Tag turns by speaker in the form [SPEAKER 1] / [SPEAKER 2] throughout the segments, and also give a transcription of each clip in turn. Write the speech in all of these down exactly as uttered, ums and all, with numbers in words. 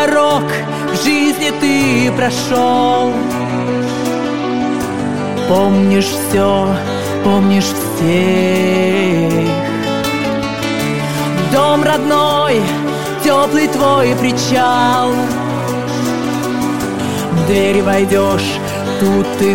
[SPEAKER 1] дорог в жизни ты прошел. Помнишь все, помнишь всех. Дом родной, теплый твой причал. В двери войдешь, тут ты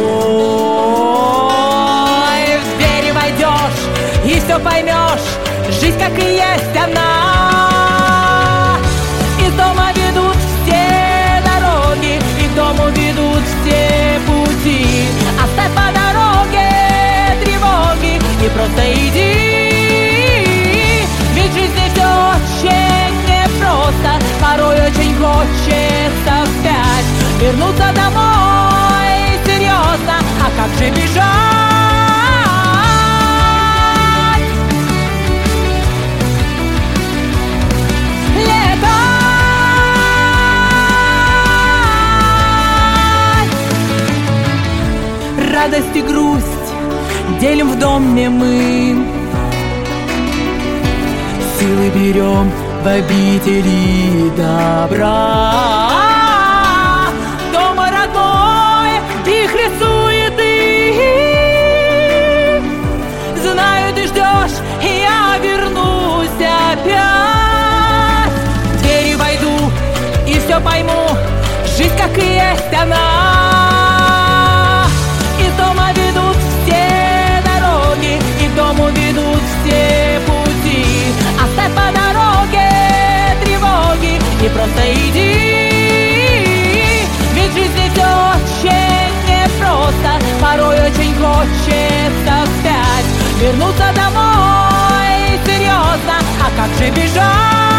[SPEAKER 1] свой. В двери войдешь и все поймешь. Жизнь, как и есть она. Из дома ведут все дороги, и к дому ведут все пути. Оставь по дороге тревоги и просто иди. Ведь в жизни все очень непросто. Порой очень хочется вспять, вернуться домой серьезно. А как же бежать? Радость и грусть делим в доме мы. Силы берем в обители добра. Дома родной, их рисует и знаю, ты ждешь, и я вернусь опять. В двери войду и все пойму. Жизнь, как и есть она. Ведут все пути. Оставь по дороге тревоги и просто иди. Ведь в жизни все очень непросто. Порой очень хочется вспять, вернуться домой серьезно. А как же бежать?